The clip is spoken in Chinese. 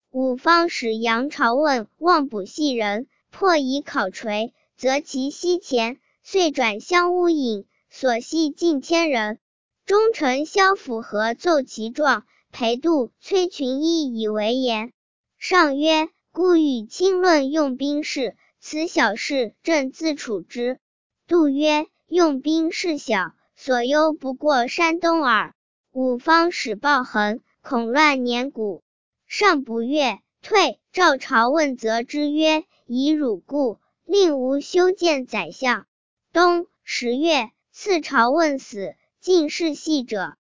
武方使杨朝问望卜系人，破以考锤，择其西前，遂转相乌引，所系近千人。忠臣萧府和奏其状，裴度、崔群义以为言。上曰：孤与卿论用兵事，此小事，朕自处之。度曰：用兵事小，所忧不过山东耳。武方使暴横，恐乱年谷。上不悦，退。赵朝问责之曰：以汝故，令吾修建宰相。冬10月，赐朝问死，进士系者。